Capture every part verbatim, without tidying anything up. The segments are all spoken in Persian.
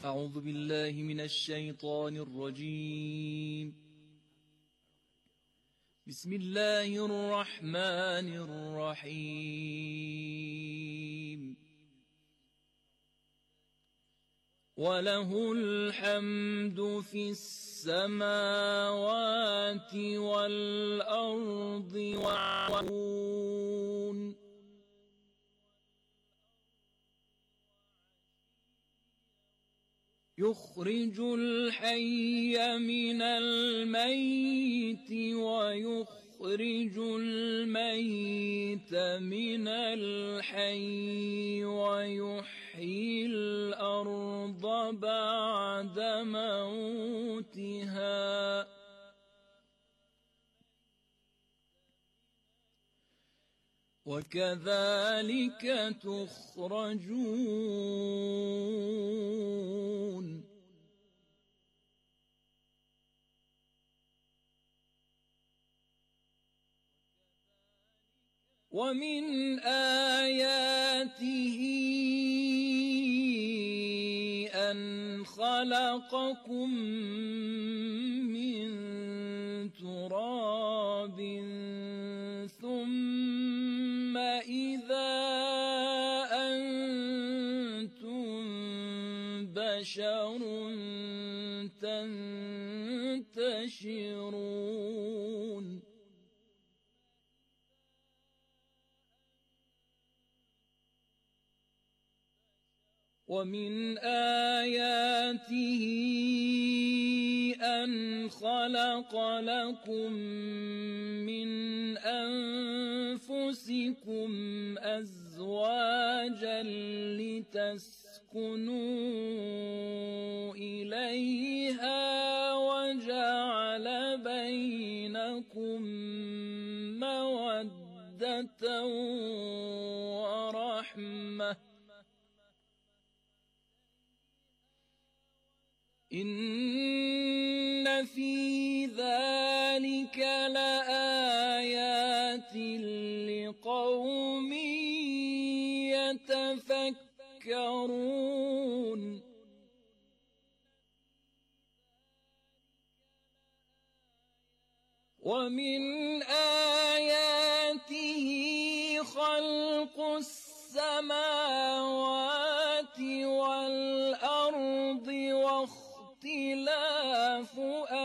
أعوذ بالله من الشيطان الرجيم. بسم الله الرحمن الرحيم. وله الحمد في السماوات والأرض وعون يخرج الحي من الميت ويخرج الميت من الحي ويحيي الأرض بعد موتها وكذلك تخرجون. ومن آياته أن خلقكم من تراب ثم إذا أنتم بشر تنتشرون. ومن آياته أن خلق لكم من أنفسكم أزواجا لتسكنوا إليها وجعل بينكم مودة ورحمة إن في ذلك لآيات لقوم يتفكرون. ومن آياته خلق السماوات والأرض واختلاف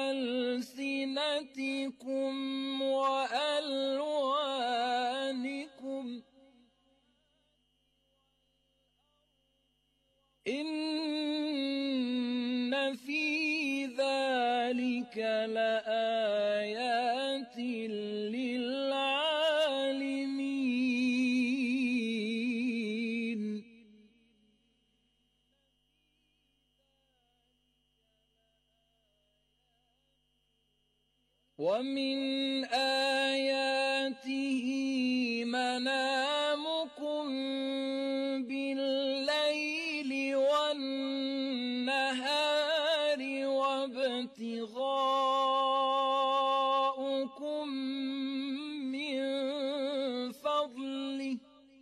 ألسنتكم وألوانكم إن في ذلك لآيات للعالمين. ومن آياته منامكم بالليل والنهار وابتغاؤكم من فضله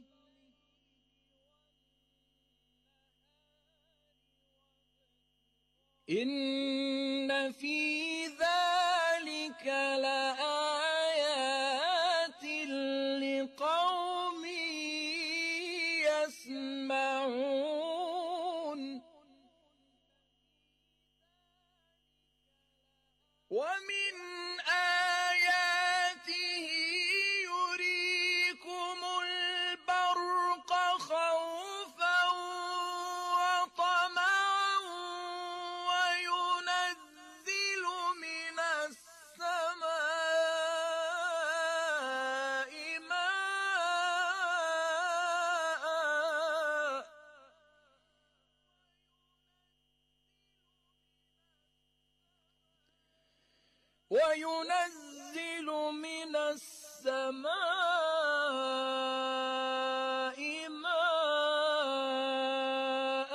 إن في ذلك لآيات لقوم يسمعون. ومن آياته يريكم البرق خوفا وطمعا وينزل من السماء ماء وينزل من السماء ماء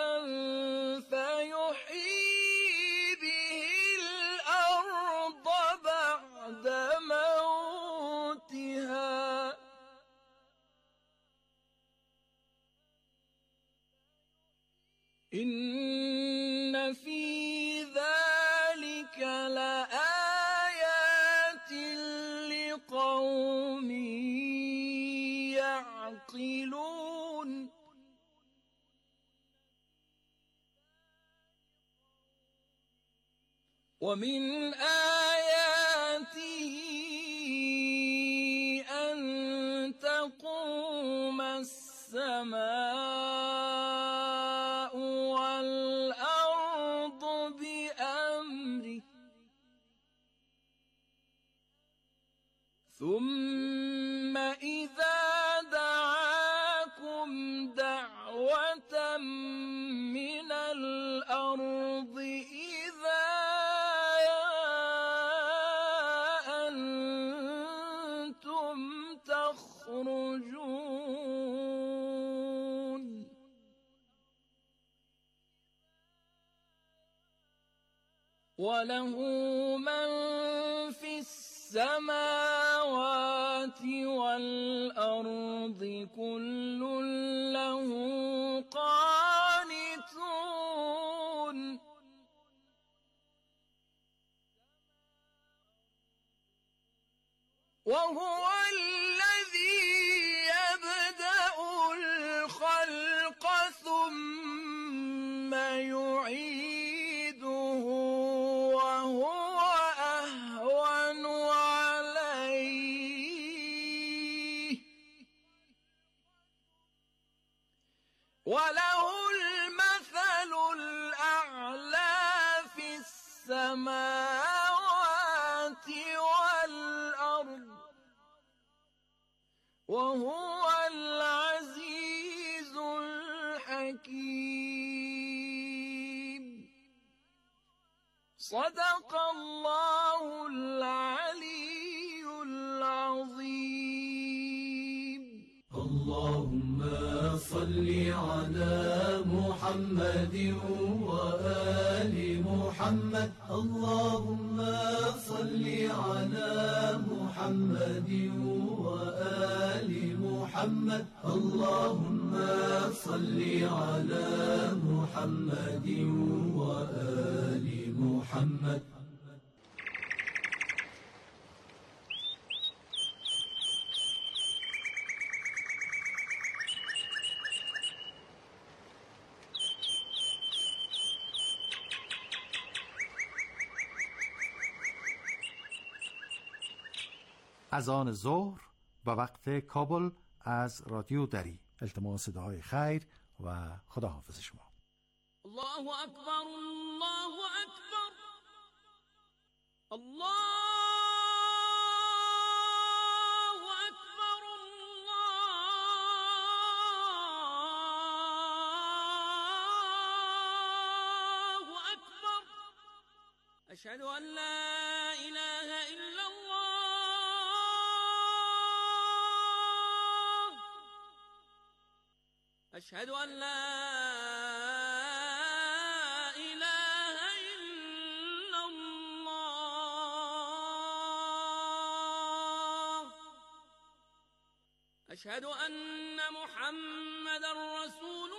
فيحيي به الأرض بعد موتها إن في ذلك لآيات لقوم يعقلون ومن آياته أن تقوم السماء والأرض بأمره ثم إذا دعاكم دعوة من الأرض إذا أنتم تخرجون وله من في السماوات والأرض كل له قانتون وهو الذي يبدأ الخلق ثم يعيده وهو أهون عليه وله المثل الأعلى في السماوات والأرض وهو العزيز الحكيم صدق الله العلي العظيم. اللهم صل على محمد وآل محمد. اللهم صل على محمد وآل محمد. اللهم صل على محمد وآل محمد. اذان ظهر و وقت کابل از رادیو دری. التماس دعای خیر و خداحافظ شما. الله اکبر الله اکبر الله اکبر الله اکبر اشهد ان لا اله الا الله أشهد أن لا إله إلا الله أشهد أن محمدا رسول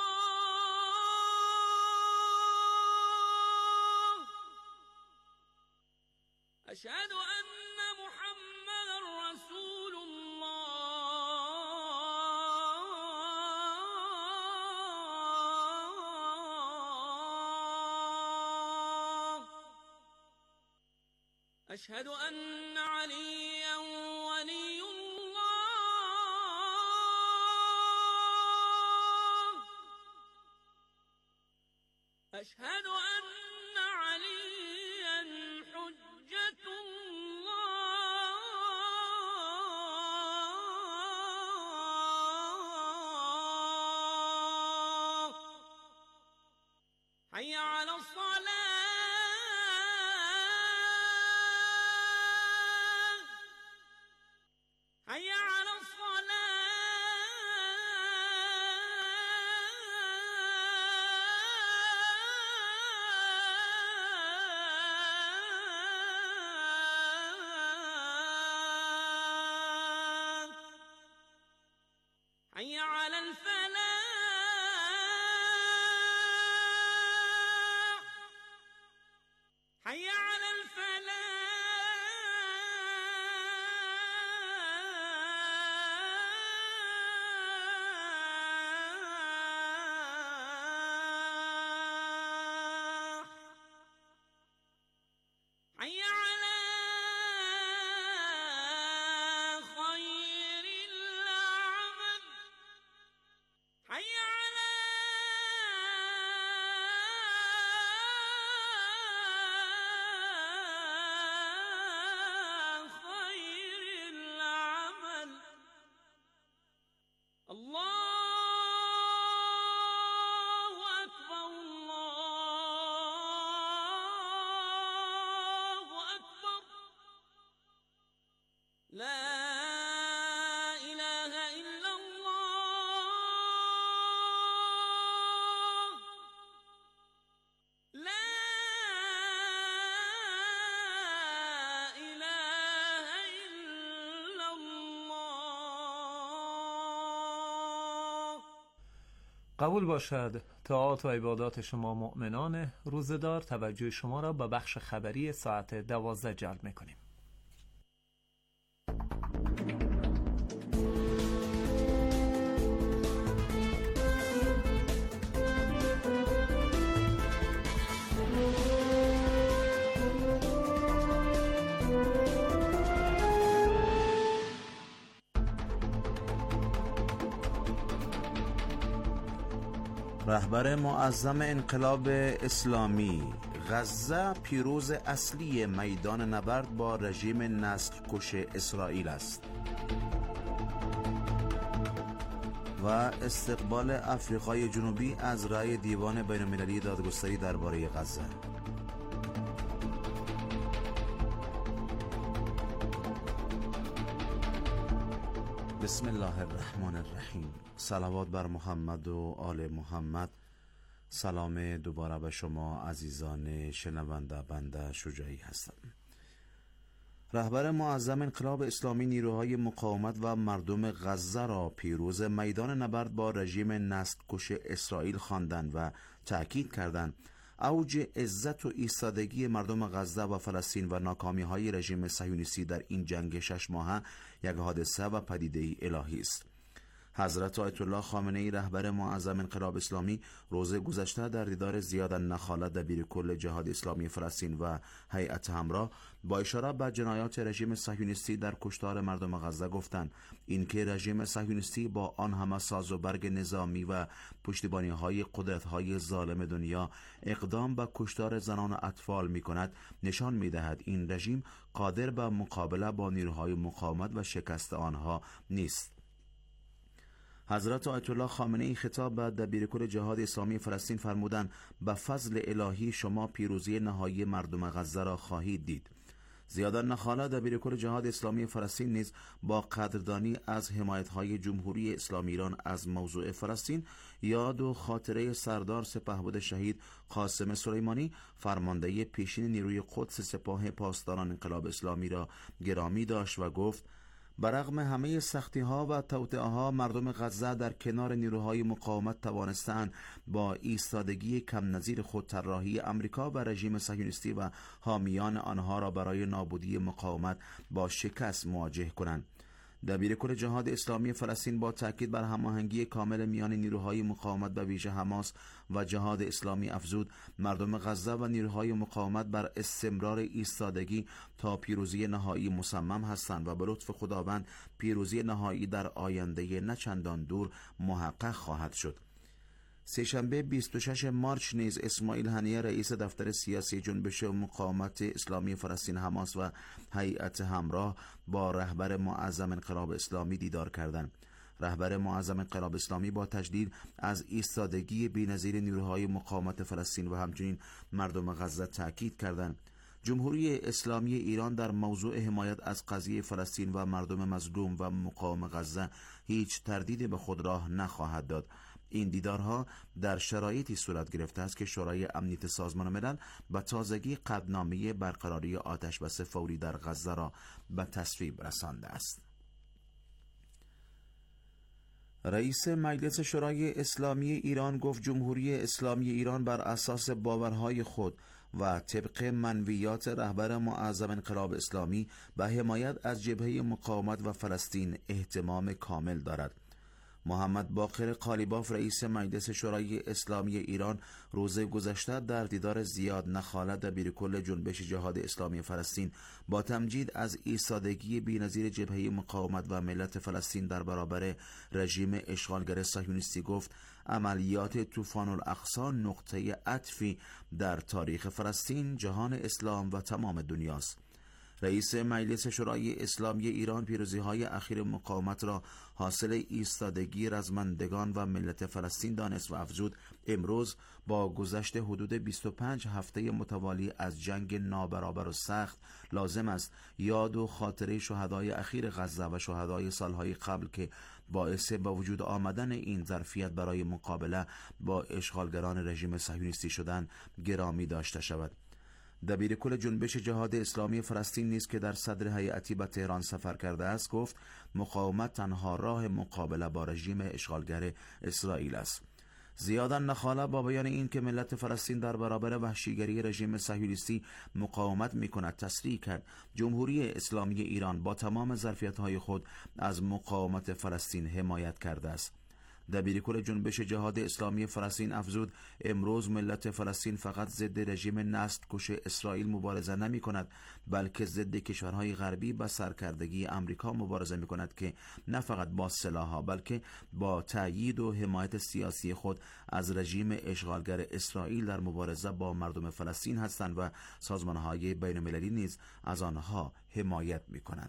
الله أشهد أن محمدا رسول أشهد أن عليا ولي الله أشهد أن عليا حجة الله حي على الصلاة حي على الصلاة قبول باشد طاعات و عبادات شما مؤمنان روزدار. توجه شما را به بخش خبری ساعت دوازده جلب می‌کنیم. رهبر معظم انقلاب اسلامی: غزه پیروز اصلی میدان نبرد با رژیم نسل کش اسرائیل است. و استقبال افریقای جنوبی از رأی دیوان بین المللی دادگستری درباره غزه. بسم الله الرحمن الرحیم. صلوات بر محمد و آل محمد. سلام دوباره به شما عزیزان شنونده. بنده شجاعی هستم. رهبر معظم انقلاب اسلامی نیروهای مقاومت و مردم غزه را پیروز میدان نبرد با رژیم نسل کش اسرائیل خواندند و تأکید کردند اوج عزت و ایستادگی مردم غزه و فلسطین و ناکامی های رژیم صهیونیستی در این جنگ شش ماهه یک حادثه و پدیده الهی است. حضرت آیت الله خامنه ای رهبر معظم انقلاب اسلامی روز گذشته در دیدار زیاد النخاله دبیر کل جهاد اسلامی فلسطین و هیئت همراه با اشاره به جنایات رژیم صهیونیستی در کشتار مردم غزه گفتند اینکه رژیم صهیونیستی با آن همه ساز و برگ نظامی و پشتیبانی های قدرت های ظالم دنیا اقدام به کشتار زنان و اطفال می کند نشان می دهد این رژیم قادر به مقابله با نیروهای مقاومت و شکست آنها نیست. حضرت آیت الله خامنه ای خطاب به دبیرکل جهاد اسلامی فلسطین فرمودند به فضل الهی شما پیروزی نهایی مردم غزه را خواهید دید. زیاد النخاله دبیرکل جهاد اسلامی فلسطین نیز با قدردانی از حمایت‌های جمهوری اسلامی ایران از موضوع فلسطین یاد و خاطره سردار سپهبد شهید قاسم سلیمانی فرمانده پیشین نیروی قدس سپاه پاسداران انقلاب اسلامی را گرامی داشت و گفت برغم همه سختی ها و توطئه ها مردم غزه در کنار نیروهای مقاومت توانستند با ایستادگی کم نظیر خود طراحی امریکا و رژیم صهیونیستی و حامیان آنها را برای نابودی مقاومت با شکست مواجه کنند. دبیرکل جهاد اسلامی فلسطین با تاکید بر هماهنگی کامل میان نیروهای مقاومت به ویژه حماس و جهاد اسلامی افزود مردم غزه و نیروهای مقاومت بر استمرار ایستادگی تا پیروزی نهایی مصمم هستند و به لطف خداوند پیروزی نهایی در آینده نه چندان دور محقق خواهد شد. سه‌شنبه بیست و ششم مارس نیز اسماعیل هنیه رئیس دفتر سیاسی جنبش مقاومت اسلامی فلسطین حماس و هیئت همراه با رهبر معظم انقلاب اسلامی دیدار کردند. رهبر معظم انقلاب اسلامی با تجدید از ایستادگی بی‌نظیر نیروهای مقاومت فلسطین و همچنین مردم غزه تاکید کردند. جمهوری اسلامی ایران در موضوع حمایت از قضیه فلسطین و مردم مظلوم و مقاوم غزه هیچ تردیدی به خود راه نخواهد داد. این دیدارها در شرایطی صورت گرفته است که شورای امنیت سازمان ملل به تازگی قطعنامه برقراری آتش بس فوری در غزه را به تصویب رسانده است. رئیس مجلس شورای اسلامی ایران گفت جمهوری اسلامی ایران بر اساس باورهای خود و طبق منویات رهبر معظم انقلاب اسلامی به حمایت از جبهه مقاومت و فلسطین اهتمام کامل دارد. محمد باقر قالیباف رئیس مجلس شورای اسلامی ایران روز گذشته در دیدار زیاد نخاله دبیرکل جنبش جهاد اسلامی فلسطین با تمجید از ایستادگی بی‌نظیر جبهه مقاومت و ملت فلسطین در برابر رژیم اشغالگر صهیونیستی گفت عملیات طوفان الاقصی نقطه عطفی در تاریخ فلسطین، جهان اسلام و تمام دنیاست. رئیس مجلس شورای اسلامی ایران پیروزی‌های اخیر مقاومت را حاصل ایستادگی رزمندگان و ملت فلسطین دانست و افزود امروز با گذشت حدود بیست و پنج هفته متوالی از جنگ نابرابر و سخت لازم است یاد و خاطره شهدای اخیر غزه و شهدای سالهای قبل که باعث به وجود آمدن این ظرفیت برای مقابله با اشغالگران رژیم صهیونیستی شدن گرامی داشته شود. دبیرکل جنبش جهاد اسلامی فلسطین نیز که در صدر هیئتی به تهران سفر کرده است گفت مقاومت تنها راه مقابله با رژیم اشغالگر اسرائیل است. زیادا نخاله با بیان این که ملت فلسطین در برابر وحشیگری رژیم صهیونیستی مقاومت می‌کند تصریح کرد جمهوری اسلامی ایران با تمام ظرفیت‌های خود از مقاومت فلسطین حمایت کرده است. دبیرکل جنبش جهاد اسلامی فلسطین افزود امروز ملت فلسطین فقط ضد رژیم نسل‌کش اسرائیل مبارزه نمی کند بلکه ضد کشورهای غربی با سرکردگی امریکا مبارزه می کند که نه فقط با سلاح‌ها بلکه با تأیید و حمایت سیاسی خود از رژیم اشغالگر اسرائیل در مبارزه با مردم فلسطین هستند و سازمان‌های بین‌المللی نیز از آنها حمایت می کنند.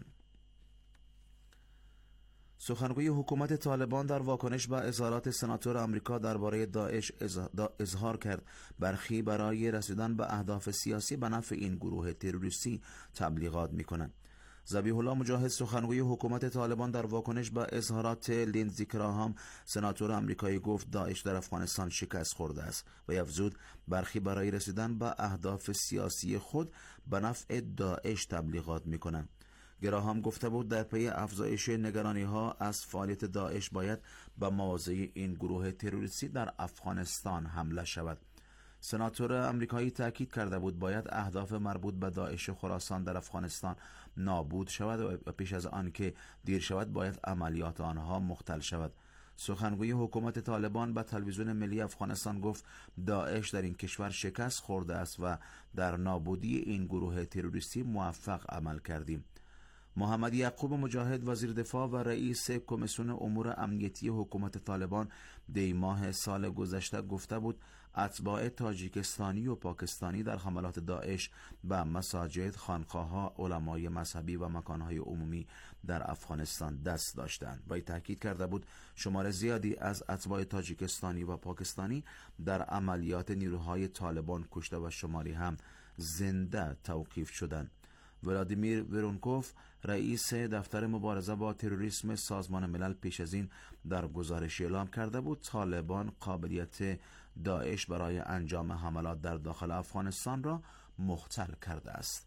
سخنگوی حکومت طالبان در واکنش به اظهارات سناتور آمریکا درباره داعش اظهار کرد برخی برای رسیدن به اهداف سیاسی به نفع این گروه تروریستی تبلیغات می‌کنند. ذبیح الله مجاهد سخنگوی حکومت طالبان در واکنش به اظهارات لیندزی گراهام سناتور آمریکایی گفت داعش در افغانستان شکست خورده است و افزود برخی برای رسیدن به اهداف سیاسی خود به نفع داعش تبلیغات می‌کنند. گراهام گفته بود در پی افزایش نگرانی ها از فعالیت داعش باید به مواضع این گروه تروریستی در افغانستان حمله شود. سناتور آمریکایی تاکید کرده بود باید اهداف مربوط به داعش خراسان در افغانستان نابود شود و پیش از آن که دیر شود باید عملیات آنها مختل شود. سخنگوی حکومت طالبان به تلویزیون ملی افغانستان گفت داعش در این کشور شکست خورده است و در نابودی این گروه تروریستی موفق عمل کردیم. محمد یعقوب مجاهد وزیر دفاع و رئیس کمیسیون امور امنیتی حکومت طالبان دی ماه سال گذشته گفته بود اتباع تاجیکستانی و پاکستانی در حملات داعش به مساجد، خانقاه‌ها، علمای مذهبی و مکانهای عمومی در افغانستان دست داشتند. وی تاکید کرده بود شمار زیادی از اتباع تاجیکستانی و پاکستانی در عملیات نیروهای طالبان کشته و شماری هم زنده توقیف شدند. ولادیمیر ورونکوف رئیس دفتر مبارزه با تروریسم سازمان ملل پیش از این در گزارشی اعلام کرده بود طالبان قابلیت داعش برای انجام حملات در داخل افغانستان را مختل کرده است.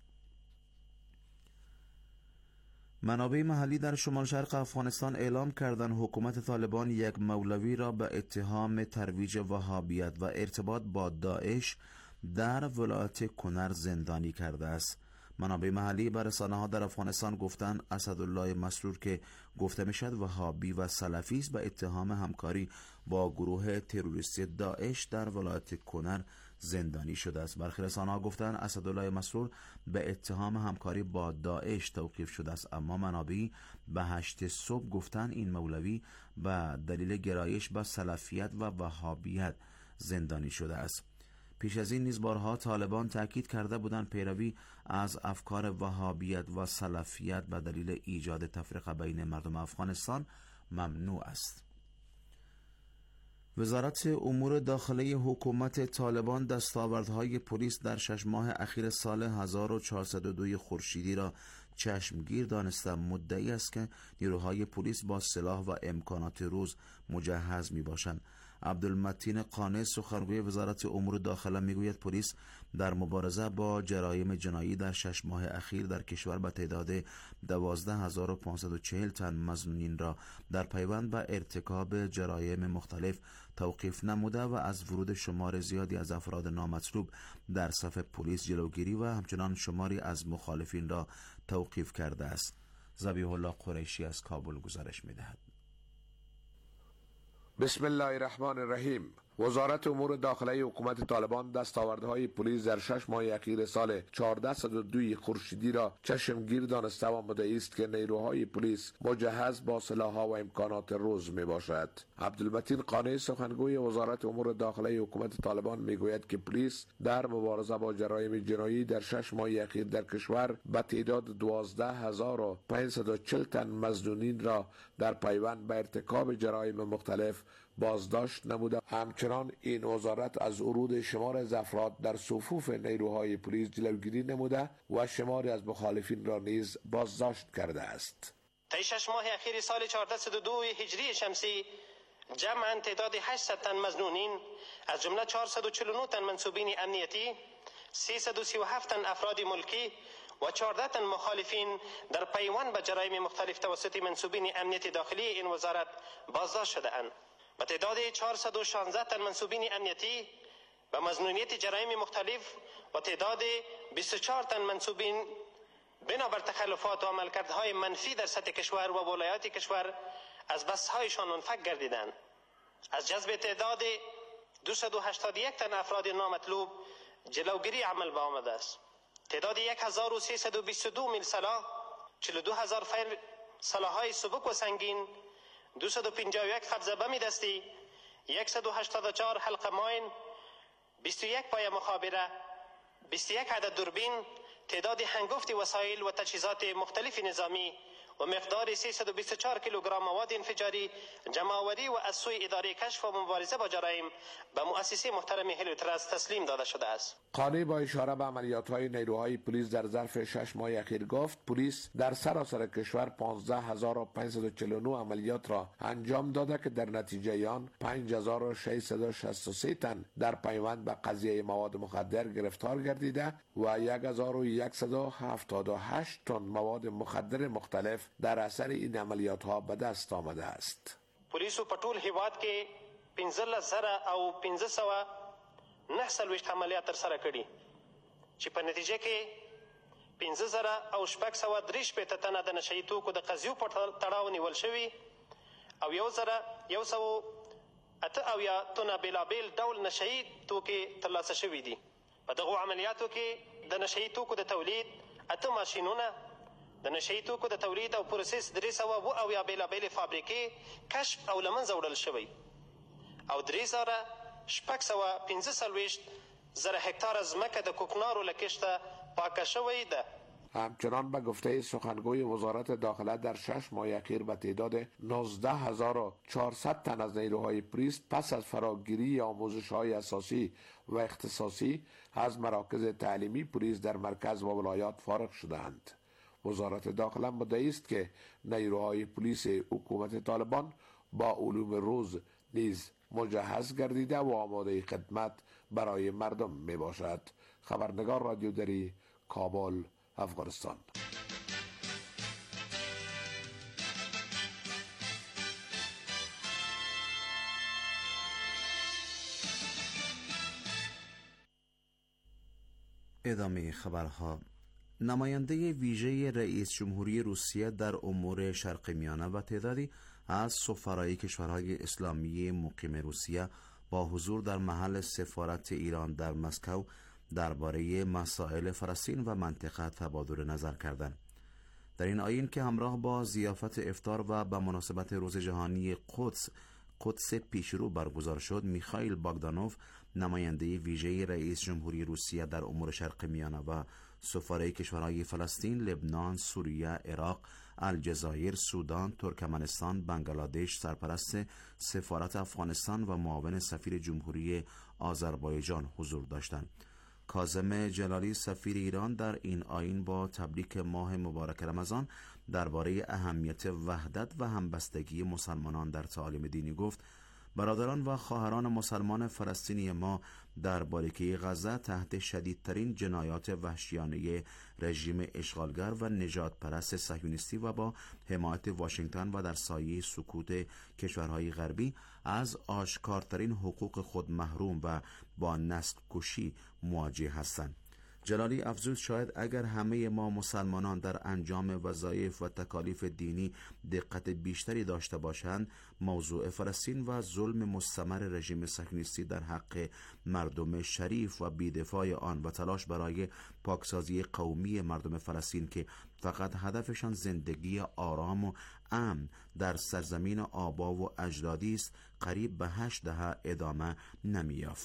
منابع محلی در شمال شرق افغانستان اعلام کردند حکومت طالبان یک مولوی را به اتهام ترویج وهابیت و ارتباط با داعش در ولایت کنر زندانی کرده است. منابع محلی بر رسانه‌ها در افغانستان گفتند اسدالله مسرور که گفته میشد وهابی و سلفی است به اتهام همکاری با گروه تروریستی داعش در ولایت کنر زندانی شده است. برخی رسانه‌ها گفتند اسدالله مسرور به اتهام همکاری با داعش توقیف شده است، اما منابعی به هشت صبح گفتند این مولوی به دلیل گرایش به سلفیت و وهابیت زندانی شده است. پیش از این نیز بارها طالبان تاکید کرده بودند پیروی از افکار وهابیت و سلفیت به دلیل ایجاد تفرقه بین مردم افغانستان ممنوع است. وزارت امور داخلی حکومت طالبان دستاوردهای پلیس در شش ماه اخیر سال هزار و چهارصد و دو خورشیدی را چشمگیر دانسته مدعی است که نیروهای پلیس با سلاح و امکانات روز مجهز می باشند. عبدالمتین قانع سخنگوی وزارت امور داخله میگوید پلیس در مبارزه با جرایم جنایی در شش ماه اخیر در کشور به تعداد دوازده هزار و پانصد و چهل تن مظنونین را در پیوند به ارتکاب جرایم مختلف توقیف نموده و از ورود شمار زیادی از افراد نامطلوب در صف پلیس جلوگیری و همچنان شماری از مخالفین را توقیف کرده است. ذبیح الله قریشی از کابل گزارش می‌دهد. بسم الله الرحمن الرحیم. وزارت امور داخلی حکومت طالبان دستاوردهای پلیس در شش ماه اخیر سال چهارصد و دو خورشیدی را چشمگیر دانسته و مدعی است که نیروهای پلیس مجهز با سلاح‌ها و امکانات روز می باشد. عبدالمتین قانع سخنگوی وزارت امور داخلی حکومت طالبان میگوید که پلیس در مبارزه با جرایم جنایی در شش ماه اخیر در کشور به تعداد دوازده هزار و پانصد و چهل تن مظنونین را در پیوند به ارتکاب جرایم مختلف بازداشت نموده. همچنان این وزارت از ورود شمار از افراد در صفوف نیروهای پلیس جلوگیری نموده و شماری از مخالفین را نیز بازداشت کرده است. طی شش ماه اخیر سال چهارصد و دو هجری شمسی جمعاً تعداد هشتصد تن مظنونین از جمله چهارصد و چهل و نه تن منصوبین امنیتی، سیصد و سی و هفت تن افراد ملکی و چهارده تن مخالفین در پیوند به جرایم مختلف توسط منصوبین امنیت داخلی این وزارت بازداشت شده اند. به تعداد چهارصد و شانزده تن منصوبین امنیتی به مظنونیت جرایم مختلف و تعداد بیست و چهار تن منصوبین بنابر تخلفات و عملکردهای منفی در سطح کشور و ولایات کشور از بستهایشان منفک گردیدند. از جذب تعداد دویست و هشتاد و یک تن افراد نامطلوب جلوگیری عمل به آمده است. تعداد یک هزار و سیصد و بیست و دو میل سلاح، چهل و دو هزار فیر سلاح‌های سبک و سنگین، دویست و پنجاه و یک قبضه بم دستی، صد و هشتاد و چهار حلقه ماین، بیست و یک پایه مخابره، بیست و یک عدد دوربین، تعداد هنگفت وسایل و تجهیزات مختلف نظامی و مقدار سیصد و بیست و چهار کیلوگرم مواد انفجاری جمع‌آوری و از سوی اداره کشف و مبارزه با جرایم به مؤسسه محترم هلیوترست تسلیم داده شده است. قانی با اشاره به عملیات‌های نیروهای پلیس در ظرف شش ماه اخیر گفت پلیس در سراسر کشور پانزده هزار و پانصد و چهل و نه عملیات را انجام داده که در نتیجه آن پنج هزار و ششصد و شصت و سه تن در پیوند به قضیه مواد مخدر گرفتار گردیده و هزار و صد و هفتاد و هشت تن مواد مخدر مختلف در اثر این عملیات ها به دست آمده است. پلیس په ټول هیواد کې پنځلس زره او پنځه سوه نهه څلوېښت عملیات ترسره کړي چې په نتیجه کې پنځه زره او شپږ سوه درې شپېته تنه د نشه یي توکو د قضیو په تړاو نیول شوي او یو زره یو سوه اته اویا تنه بېلابېل ډول نشه یي توکې ترلاسه شوي دي. په دغو عملیاتو کې د نشه یي توکو د تولید اته ماشینونه، د نشه یي توکو د تولید او پروسس درې سوه اوه اویا بېلابېلې فابریکې کشف او له منځه وړل شوی او درې زره شپږ سوه پنځه څلوېښت زره هکتاره ځمکه د کوکنارو له کښته پاکه شوې ده. همچنان به گفته سخنگوی وزارت داخله در شش ماه اخیر به تعداد نوزده هزار و چهارصد تن از نیروهای پلیس پس از فراگیری آموزش‌های اساسی و اختصاصی از مراکز تعلیمی پلیس در مرکز و ولایات فارغ شدند. وزارت داخله مدعی است که نیروهای پلیس حکومت طالبان با علوم روز نیز مجهز گردیده و آماده خدمت برای مردم می باشد. خبرنگار رادیو دری، کابل، افغانستان. ادامه خبرها. نماینده ویژه رئیس جمهوری روسیه در امور شرق میانه و تعدادی از سفرای کشورهای اسلامی مقیم روسیه با حضور در محل سفارت ایران در مسکو درباره مسائل فلسطین و منطقه تبادل نظر کردند. در این آیین که همراه با ضیافت افطار و به مناسبت روز جهانی قدس قدس پیشرو برگزار شد، میخائیل باگدانوف نماینده ویژه رئیس جمهوری روسیه در امور شرق میانه و سفرای کشورهای فلسطین، لبنان، سوریه، عراق، الجزایر، سودان، ترکمنستان، بنگلادش، سرپرست سفارت افغانستان و معاون سفیر جمهوری آذربایجان حضور داشتند. کاظم جلالی سفیر ایران در این آیین با تبریک ماه مبارک رمضان درباره اهمیت وحدت و همبستگی مسلمانان در تعالیم دینی گفت: برادران و خواهران مسلمان فلسطینی ما در باریکه غزه تحت شدیدترین جنایات وحشیانه رژیم اشغالگر و نجات پرست صهیونیستی و با حمایت واشنگتن و در سایه سکوت کشورهای غربی از آشکارترین حقوق خود محروم و با نسل کشی مواجه هستند. جلالی افزود شاید اگر همه ما مسلمانان در انجام وظایف و تکالیف دینی دقت بیشتری داشته باشند، موضوع فلسطین و ظلم مستمر رژیم صهیونیستی در حق مردم شریف و بی‌دفاع آن و تلاش برای پاکسازی قومی مردم فلسطین که فقط هدفشان زندگی آرام و امن در سرزمین آبا و اجدادی است، قریب به هشت دهه ادامه نمی‌یافت.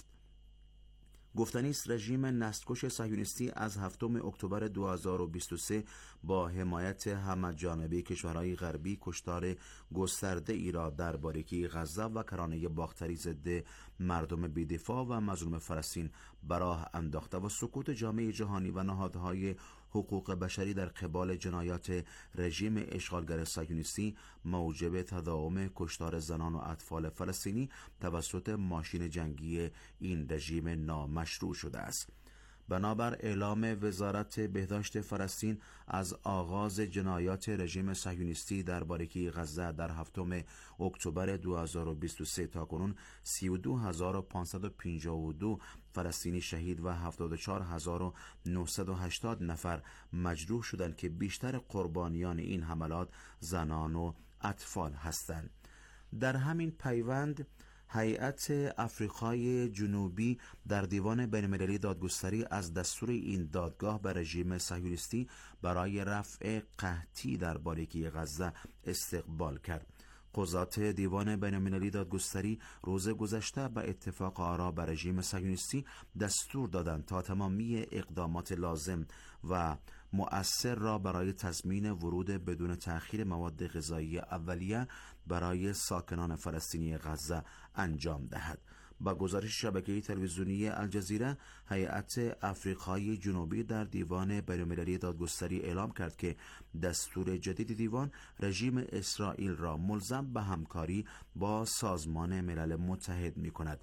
گفتنی است رژیم نسل‌کش صهیونیستی از هفتم اکتبر دو هزار و بیست و سه با حمایت همه‌جانبه کشورهای غربی کشتار گسترده ای را در باریکه غزه و کرانه باختری ضد مردم بی‌دفاع و مظلوم فلسطین به راه انداخته و سکوت جامعه جهانی و نهادهای حقوق بشری در قبال جنایات رژیم اشغالگر صهیونیستی موجب تداوم کشتار زنان و اطفال فلسطینی توسط ماشین جنگی این رژیم نامشروع شده است. بنابر اعلام وزارت بهداشت فلسطین از آغاز جنایات رژیم صهیونیستی در باریکه غزه در هفتم اکتبر دو هزار و بیست و سه تا کنون سی و دو هزار و پانصد و پنجاه و دو فلسطینی شهید و هفتاد و چهار هزار و نهصد و هشتاد نفر مجروح شدند که بیشتر قربانیان این حملات زنان و اطفال هستند. در همین پیوند هیئت آفریقای جنوبی در دیوان بین‌المللی دادگستری از دستور این دادگاه بر رژیم صهیونیستی برای رفع قحطی در باریکه غزه استقبال کرد. قضات دیوان بین‌المللی دادگستری روز گذشته به اتفاق آرا بر رژیم صهیونیستی دستور دادند تا تمامی اقدامات لازم و مؤثر را برای تضمین ورود بدون تأخیر مواد غذایی اولیه برای ساکنان فلسطینی غزه انجام دهد. با گزارش شبکه تلویزیونی الجزیره، هیئت آفریقای جنوبی در دیوان بین‌المللی دادگستری اعلام کرد که دستور جدید دیوان رژیم اسرائیل را ملزم به همکاری با سازمان ملل متحد می‌کند.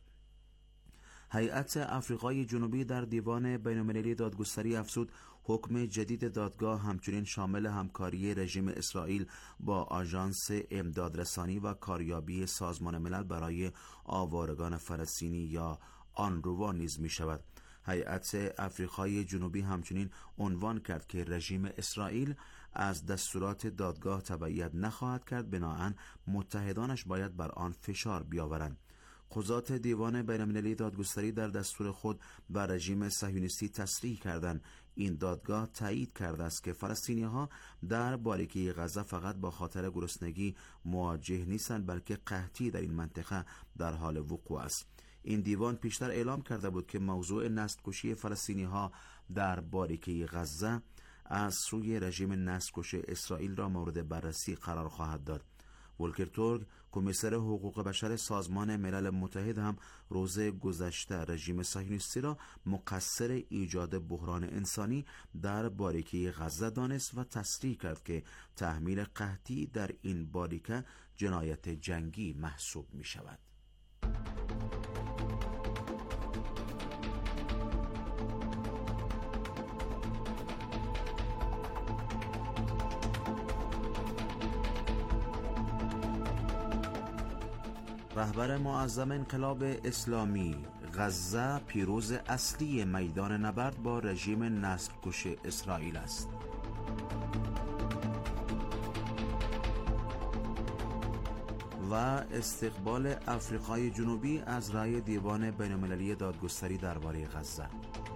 هیئت آفریقای جنوبی در دیوان بین‌المللی دادگستری افزود حکم جدید دادگاه همچنین شامل همکاری رژیم اسرائیل با آژانس امدادرسانی و کاریابی سازمان ملل برای آوارگان فلسطینی یا آنروا نیز می شود. هیئت آفریقای جنوبی همچنین عنوان کرد که رژیم اسرائیل از دستورات دادگاه تبعیت نخواهد کرد، بنابراین متحدانش باید بر آن فشار بیاورند. قضات دیوان بین‌المللی دادگستری در دستور خود بر رژیم صهیونیستی تصریح کردند این دادگاه تایید کرده است که فلسطینی‌ها در باریکه غزه فقط با خاطر گرسنگی مواجه نیستند، بلکه قحطی در این منطقه در حال وقوع است. این دیوان پیشتر اعلام کرده بود که موضوع نسل‌کشی فلسطینی‌ها در باریکه غزه از سوی رژیم نسل‌کش اسرائیل را مورد بررسی قرار خواهد داد. ولکر تورک، کمیسر حقوق بشر سازمان ملل متحد، هم روز گذشته رژیم صهیونیستی را مقصر ایجاد بحران انسانی در باریکه غزه دانست و تصریح کرد که تحمیل قحطی در این باریکه جنایت جنگی محسوب می شود. رهبر معظم انقلاب اسلامی: غزه پیروز اصلی میدان نبرد با رژیم نسل‌کش اسرائیل است. و استقبال آفریقای جنوبی از رأی دیوان بین‌المللی دادگستری درباره غزه.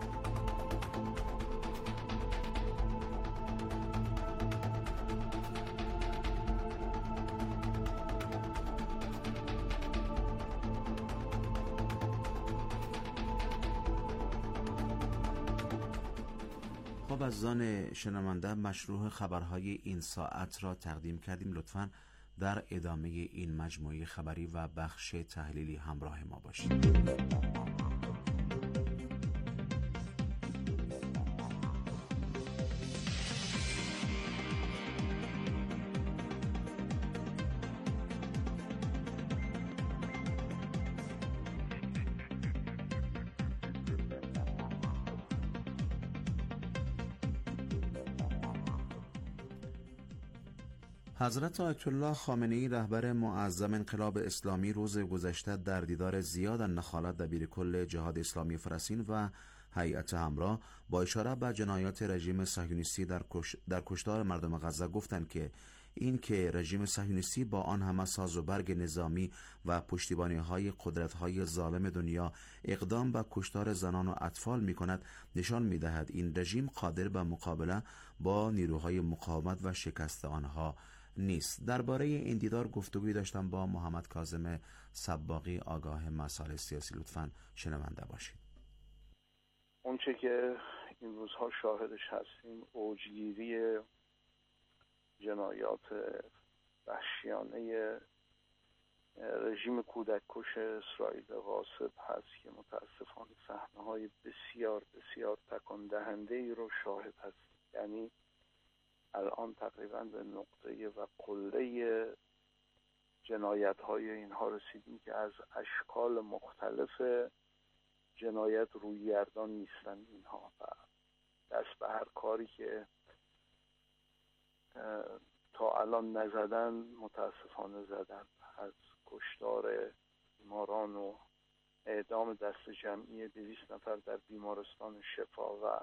خب عزیزان شنونده، مشروع خبرهای این ساعت را تقدیم کردیم. لطفاً در ادامه این مجموعه خبری و بخش تحلیلی همراه ما باشید. حضرت آیت الله خامنه‌ای رهبر معظم انقلاب اسلامی روز گذشته در دیدار زیاد نخالت دبیر کل جهاد اسلامی فلسطین و هیئت همراه با اشاره به جنایات رژیم صهیونیستی در, کش... در کشتار مردم غزه گفتند که این که رژیم صهیونیستی با آن همه ساز و برگ نظامی و پشتیبانی‌های قدرت‌های ظالم دنیا اقدام به کشتار زنان و اطفال می‌کند، نشان می‌دهد این رژیم قادر به مقابله با نیروهای مقاومت و شکست آنها نیست. درباره این دیدار گفتگوی داشتم با محمد کاظم صباغی، آگاه مسائل سیاسی. لطفاً شنونده باشید. اونچه که این روزها شاهدش هستیم، اوجگیری جنایات وحشیانه رژیم کودککش اسرائیل غاصب هست که متاسفانه صحنه‌های بسیار بسیار تکان دهنده ای رو شاهد هست. یعنی الان تقریبا به نقطه و قله جنایت های اینها رسیدیم که از اشکال مختلف جنایت رویگردان نیستن اینها و دست به هر کاری که تا الان نزدن متاسفانه زدن، از کشتار بیماران و اعدام دست جمعی دویست نفر در بیمارستان شفا و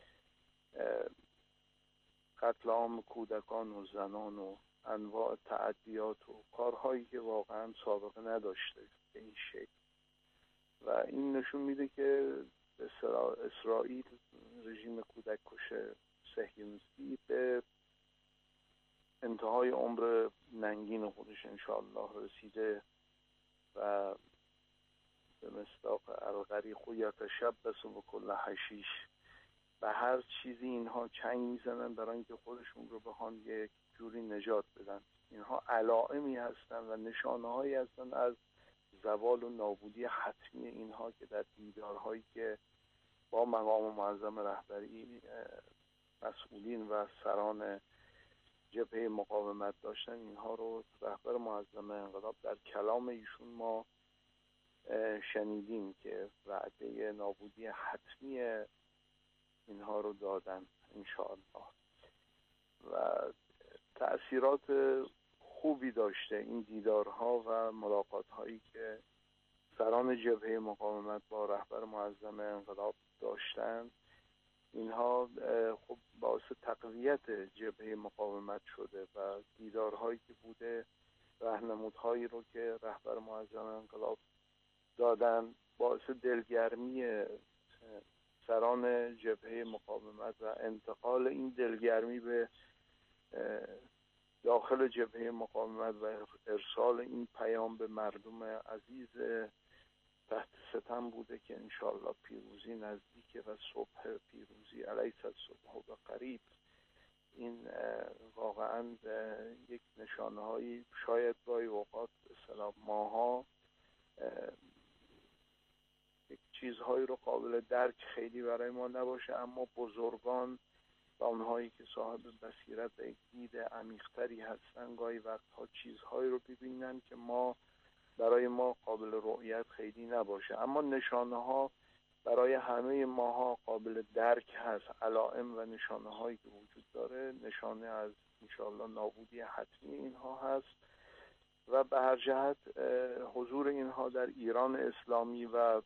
قتل عام کودکان و زنان و انواع تعدیات و کارهایی که واقعا سابقه نداشته به این شکل. و این نشون میده که اسرائیل، رژیم کودک کش صهیونیستی به انتهای عمر ننگین خودش انشاءالله رسیده و به مصداق الغریق یتشبث بکل حشیش، به هر چیزی اینها چنگ میزنن برای اینکه خودشون رو بخوان یک جوری نجات بدن. اینها علائمی هستن و نشانه هایی هستن از زوال و نابودی حتمی اینها که در دیدارهایی که با مقام معظم رهبری مسئولین و سران جبهه مقاومت داشتن، اینها رو رهبر معظم انقلاب در کلام ایشون ما شنیدیم که وعده نابودی حتمی اینها رو دادن انشاءالله و تأثیرات خوبی داشته این دیدارها و ملاقات هایی که سران جبهه مقاومت با رهبر معظم انقلاب داشتن. اینها خب باعث تقویت جبهه مقاومت شده و دیدارهایی که بوده، راهنمودهایی رو که رهبر معظم انقلاب دادن باعث دلگرمی سران جبهه مقاومت و انتقال این دلگرمی به داخل جبهه مقاومت و ارسال این پیام به مردم عزیز تحت ستم بوده که انشاءالله پیروزی نزدیکه و صبح پیروزی علیس الصبح و قریب. این واقعا یک نشانه هایی شاید گاهی اوقات اصطلاح ماها یک چیزهایی رو قابل درک خیلی برای ما نباشه، اما بزرگان و اونهایی که صاحب بصیرت و یک دید عمیق‌تری هستن گاهی وقتها چیزهایی رو ببینن که ما برای ما قابل رؤیت خیلی نباشه، اما نشانه ها برای همه ماها قابل درک هست. علائم و نشانه هایی که وجود داره نشانه از انشاءالله نابودی حتمی اینها هست و به هر جهت حضور اینها در ایران اسلامی و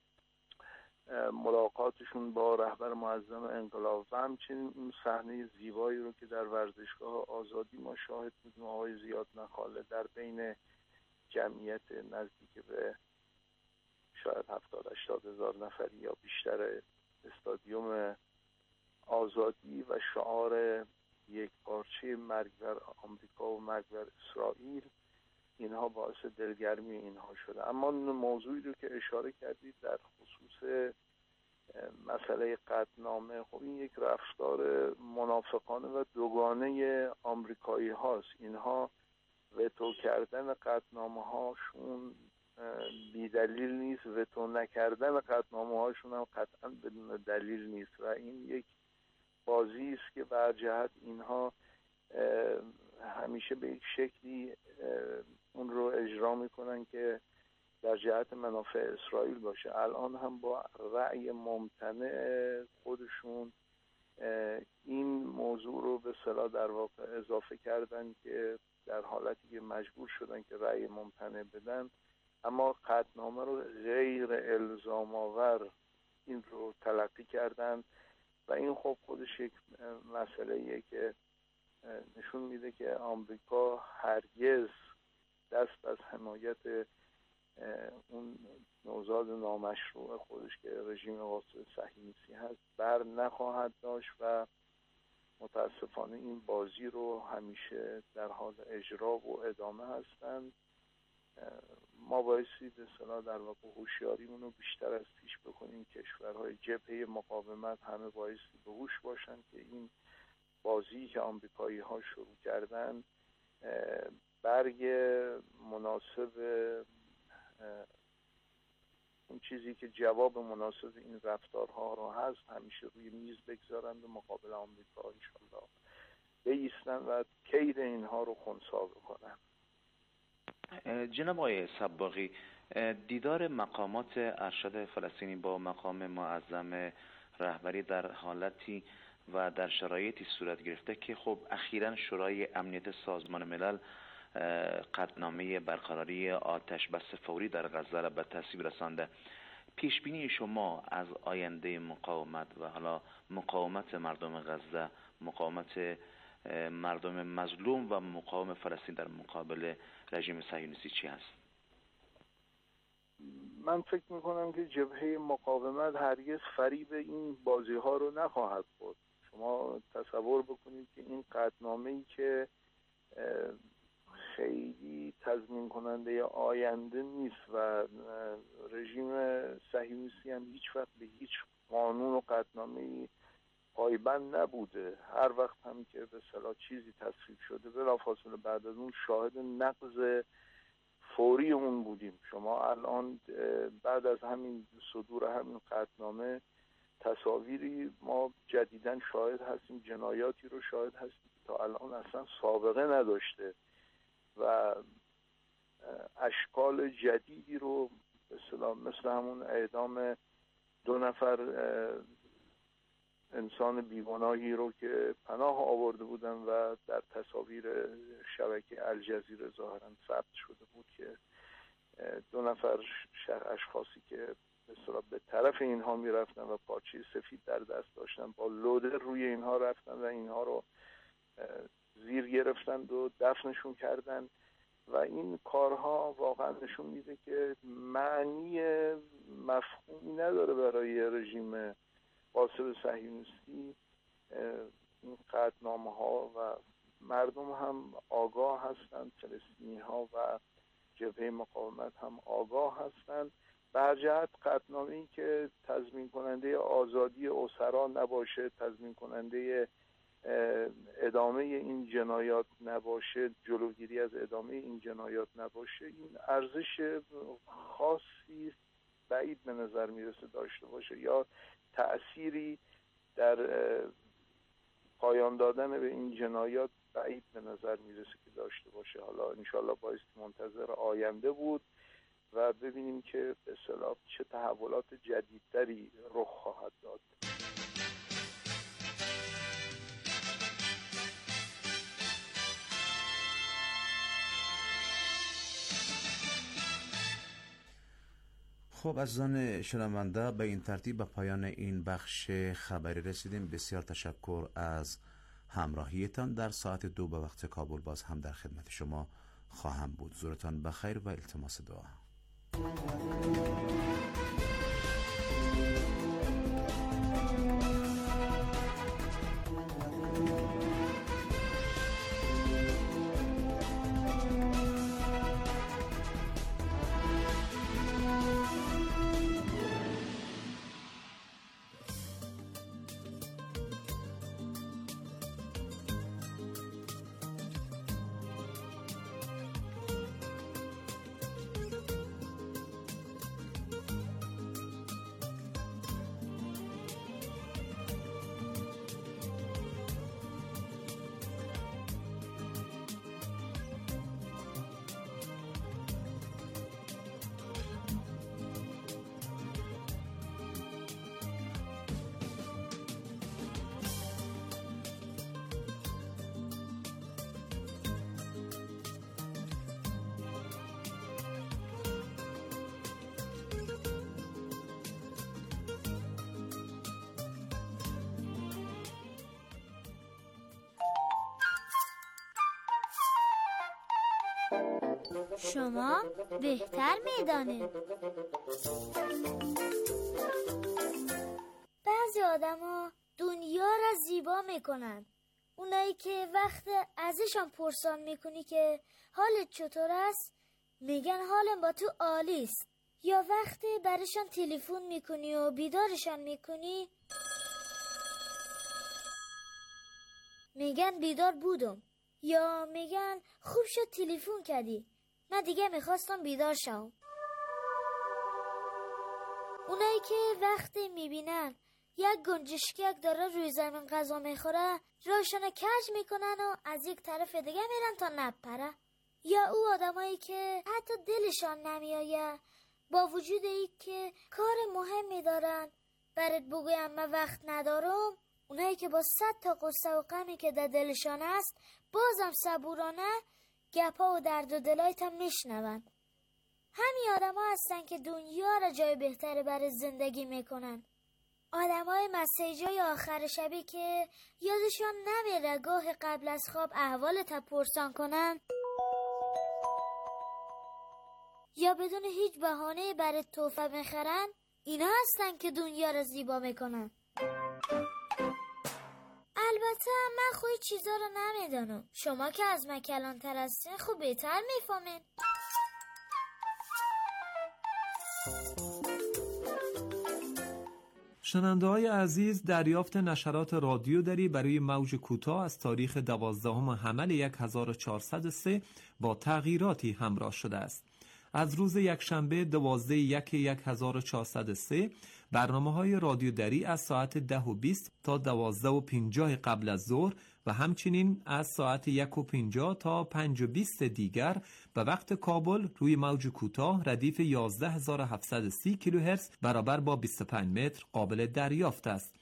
ملاقاتشون با رهبر معظم انقلاب و همچنین اون صحنه زیبایی رو که در ورزشگاه آزادی ما شاهد بودیم، آقای زیاد نخاله در بین جمعیت نزدیک به شاید هفتاد هشتاد هزار نفری یا بیشتر استادیوم آزادی و شعار یک پارچه مرگ بر آمریکا و مرگ بر اسرائیل، اینها باعث دلگرمی اینها شده. اما موضوعی رو که اشاره کردید در خصوص مسئله قطعنامه، خب این یک رفتار منافقانه و دوگانه آمریکایی هاست. اینها وتو کردن قطعنامه هاشون بی دلیل نیست، وتو نکردن قطعنامه هاشون هم قطعا بدون دلیل نیست و این یک بازی است که بر جهت اینها همیشه به یک شکلی اون رو اجرا میکنن که در جهت منافع اسرائیل باشه. الان هم با رأی ممتنع خودشون این موضوع رو به اصطلاح در واقع اضافه کردن که در حالتی که مجبور شدن که رأی ممتنع بدن، اما قطعنامه رو غیر الزام آور این رو تلقی کردن و این خب خودش یک مسئله‌ایه که نشون میده که آمریکا هرگز دست از حمایت اون نوزاد نامشروع خودش که رژیم غاصب صهیونیستی هست بر نخواهد داشت و متاسفانه این بازی رو همیشه در حال اجرا و ادامه هستند. ما بایستی به اصطلاح در واقع هوشیاریمون رو بیشتر از پیش بکنیم. کشورهای جبهه مقاومت همه بایستی به هوش باشن که این بازی که آمریکایی ها شروع کردن برگ مناسب اون چیزی که جواب مناسب این رفتارها رو هست همیشه روی میز بگذارند و مقابل آمریکا انشالله بایستن و کید اینها رو خنثی بکنن. جناب آقای صباغی، دیدار مقامات ارشد فلسطینی با مقام معظم رهبری در حالتی و در شرایطی صورت گرفته که خب اخیراً شورای امنیت سازمان ملل قطعنامه برقراری آتش بس فوری در غزه را به تصویب رسانده. پیش بینی شما از آینده مقاومت و حالا مقاومت مردم غزه، مقاومت مردم مظلوم و مقاوم فلسطین در مقابل رژیم صهیونیستی چی هست؟ من فکر میکنم که جبهه مقاومت هرگز فریب این بازی ها رو نخواهد بود. شما تصور بکنید که این قطعنامه‌ای که خیلی تضمین کننده آینده نیست و رژیم صهیونیستی هم هیچ وقت به هیچ قانون و قطعنامه‌ای پایبند نبوده. هر وقت هم که به اصطلاح چیزی تصویب شده بلافاصله بعد از اون شاهد نقض فوری اون بودیم. شما الان بعد از همین صدور همین قطعنامه تصاویری ما جدیداً شاهد هستیم، جنایاتی رو شاهد هستیم تا الان اصلا سابقه نداشته و اشکال جدیدی رو به اصطلاح مثل همون اعدام دو نفر انسان بیگناهی رو که پناه آورده بودن و در تصاویر شبکه الجزیره ظاهراً ثبت شده بود که دو نفر اشخاصی که به اصطلاح به طرف اینها میرفتن و پارچه سفید در دست داشتن با لودر روی اینها رفتن و اینها رو زیر گرفتند و دفنشون کردن و این کارها واقعا نشون میده که معنی مفهومی نداره برای رژیم غاصب صهیونیستی این قطعنامه ها و مردم هم آگاه هستند، فلسطینی ها و جبهه مقاومت هم آگاه هستند. به جهت قطعنامه‌ای که تضمین کننده آزادی اسرا نباشه، تضمین کننده ادامه این جنایات نباشه، جلوگیری از ادامه این جنایات نباشه، این ارزش خاصی بعید به نظر میرسه داشته باشه یا تأثیری در پایان دادن به این جنایات بعید به نظر میرسه که داشته باشه. حالا انشالله بایستی منتظر آینده بود و ببینیم که به اصطلاح چه تحولات جدیدتری رخ خواهد داد. خب عزیزان شنونده، به این ترتیب به پایان این بخش خبری رسیدیم. بسیار تشکر از همراهیتان. در ساعت دو به وقت کابل باز هم در خدمت شما خواهم بود. زورتان بخیر و التماس دعا. شما بهتر میدانید. بعضی آدما دنیا را زیبا میکنن. اونایی که وقت ازشان پرسان میکنی که حالت چطور است میگن حالم با تو عالی است. یا وقتی برشان تلفن میکنی و بیدارشان میکنی میگن بیدار بودم. یا میگن خوب شد تلفن کردی، من دیگه میخواستم بیدار شم. اونایی که وقتی میبینن یک گنجشکک داره روی زمین غذا میخوره روشن کج میکنن و از یک طرف دیگه میرن تا نپره. یا او آدمایی که حتی دلشان نمیایه با وجود ای که کار مهمی دارن برات بگویم من وقت ندارم، اونایی که با صد تا قصه و غمی که در دلشان است بازم صبورانه گپا و درد و دلایت هم میشنون. همین آدم ها هستن که دنیا را جای بهتری برای زندگی میکنن. آدم های مسیجای آخر شبی که یادشان نمیره گاه قبل از خواب احوال تا پرسان کنن یا بدون هیچ بهانه برای تحفه میخرن. اینا هستن که دنیا را زیبا میکنن. البته من خوی چیزا رو نمیدانم. شما که از من کلانتر هستین خوب بهتر میفهمین. شنونده های عزیز، دریافت نشرات رادیو دری برای موج کوتاه از تاریخ دوازدهم حمل هزار و چهارصد و سه با تغییراتی همراه شده است. از روز یکشنبه دوازده یک هزار و چهارصد و سه برنامه های رادیو دری از ساعت ده و بیست تا دوازده و پنجاه قبل از ظهر و همچنین از ساعت یک و پنجاه تا پنج و بیست دیگر به وقت کابل روی موج کوتاه ردیف یازده هزار و هفتصد و سی کیلوهرتز برابر با بیست و پنج متر قابل دریافت است.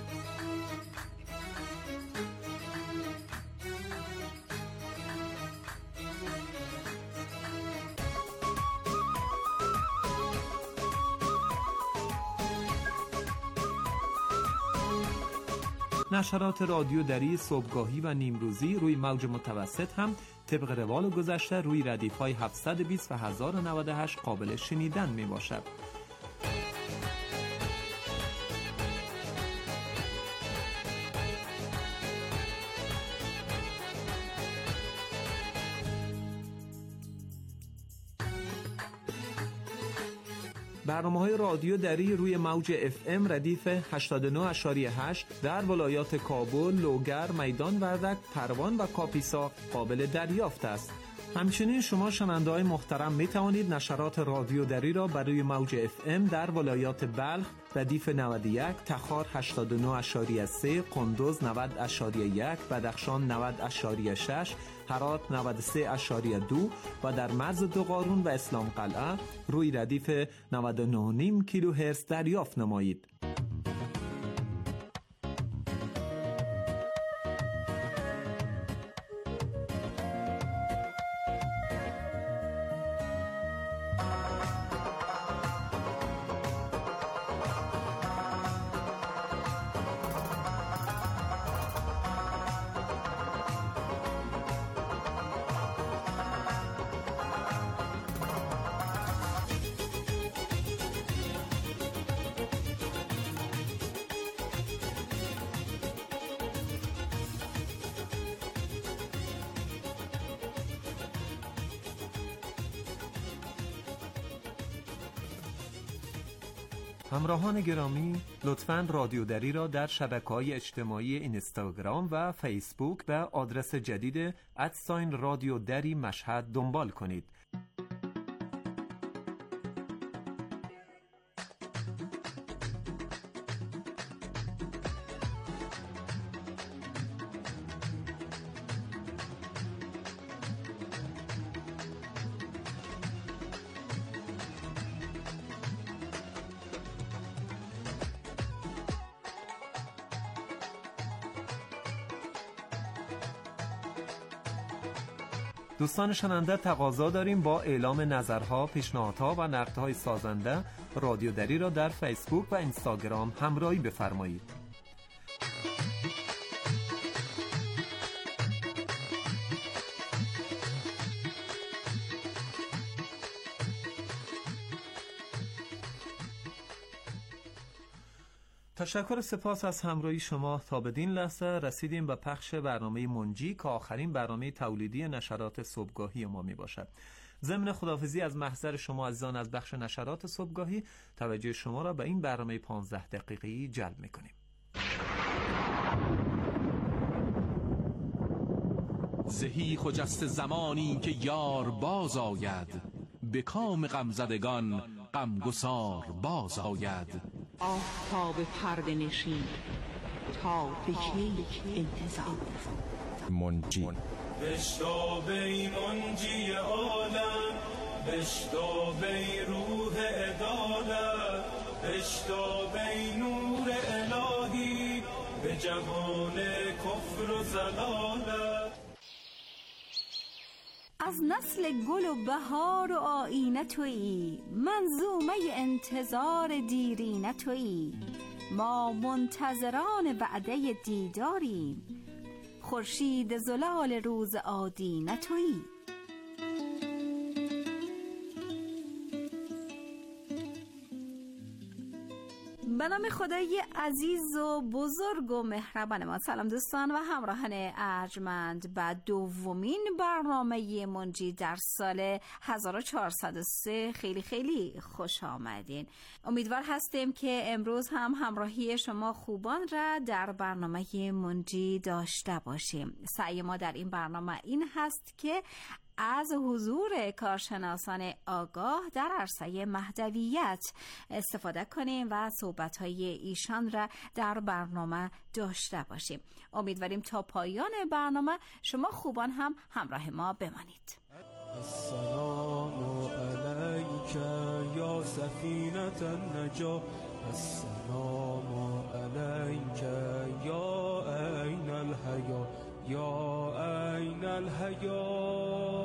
نشرات رادیو دری صبحگاهی و نیمروزی روی موج متوسط هم طبق روال گذشته روی ردیف‌های هفتصد و بیست و هزار و نود و هشت قابل شنیدن می باشد. برنامه‌های رادیو دری روی موج اف ام ردیف هشتاد و نه اشاریه هشت در ولایات کابل، لوگر، میدان وردک، پروان و کاپیسا قابل دریافت است. همچنین شما شنونده‌های محترم می توانید نشرات رادیو دری را برای موج اف ام در ولایات بلخ ردیف نود و یک، تخار هشتاد و نه اشاریه سه، قندوز نود اشاریه یک، بدخشان نود اشاریه شش، هرات نود و سه اشاریه دو و در مرز دو قارون و اسلام قلعه روی ردیف نود و نه و نیم کیلوهرتز دریافت نمایید. همراهان گرامی، لطفاً رادیو دری را در شبکه‌های اجتماعی اینستاگرام و فیسبوک به آدرس جدید ادساین رادیو دری مشهد دنبال کنید. دوستان شنونده، تقاضا داریم با اعلام نظرها، پیشنهادها و نقدهای سازنده رادیو دری را در فیسبوک و اینستاگرام همراهی بفرمایید. تشکر سپاس از همراهی شما. تا بدین لحظه رسیدیم به پخش برنامه منجی که آخرین برنامه تولیدی نشرات صبحگاهی ما می باشد. ضمن خداحافظی از محضر شما عزیزان از بخش نشرات صبحگاهی، توجه شما را به این برنامه پانزده دقیقه‌ای جلب می کنیم. زهی خجست زمانی که یار باز آید، به کام غمزدگان غمگسار باز آید. آفتاب پرده نشین تا به کی انتظار؟ منجی بشتاب ای منجی عالم، بشتاب ای روح عدالت، بشتاب ای نور الهی به جهان کفر و ضلالت. از نسل گل و بهار و آیینه تویی، منظومه انتظار دیرینه تویی. ما منتظران وعده دیداریم، خورشید زلال روز آدینه تویی. به نام خدای عزیز و بزرگ و مهربان ما. سلام دوستان و همراهان ارجمند به دومین برنامه منجی در سال هزار و چهارصد و سه خیلی خیلی خوش آمدین. امیدوار هستیم که امروز هم همراهی شما خوبان را در برنامه منجی داشته باشیم. سعی ما در این برنامه این هست که از حضور کارشناسان آگاه در عرصه مهدویت استفاده کنیم و صحبت‌های ایشان را در برنامه داشته باشیم. امیدواریم تا پایان برنامه شما خوبان هم همراه ما بمانید. السلام علیک یا سفینة النجا، السلام علیک یا عین الحیا، یا عین الحیا.